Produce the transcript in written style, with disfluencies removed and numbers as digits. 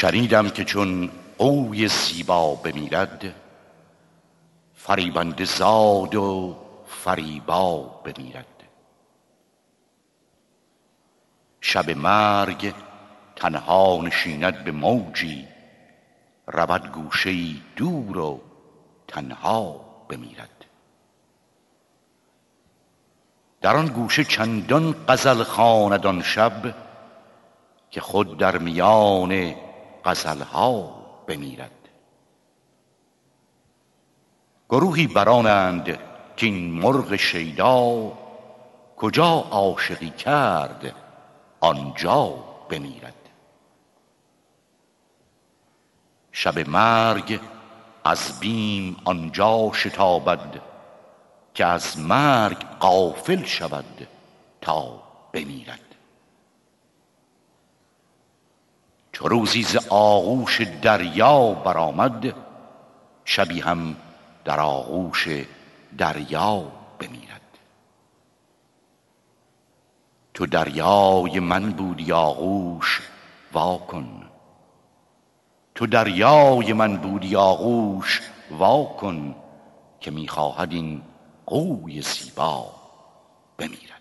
شنیدم که چون قوی زیبا بمیرد، فریبنده زاد و فریبا بمیرد. شب مرگ تنها نشیند به موجی، رود گوشه‌ای دور و تنها بمیرد. در آن گوشه چندان غزل خواند آن شب، که خود در میان غزلها بمیرد. گروهی برانند که این مرغ شیدا، کجا عاشقی کرد آنجا بمیرد. شب مرگ از بیم آنجا شتابد، که از مرگ غافل شود تا بمیرد. چو روزی ز آغوش دریا برآمد، شبی هم در آغوش دریا بمیرد. تو دریای من بودی آغوش واکن، تو دریای من بودی آغوش واکن، که میخواهد این قوی زیبا بمیرد.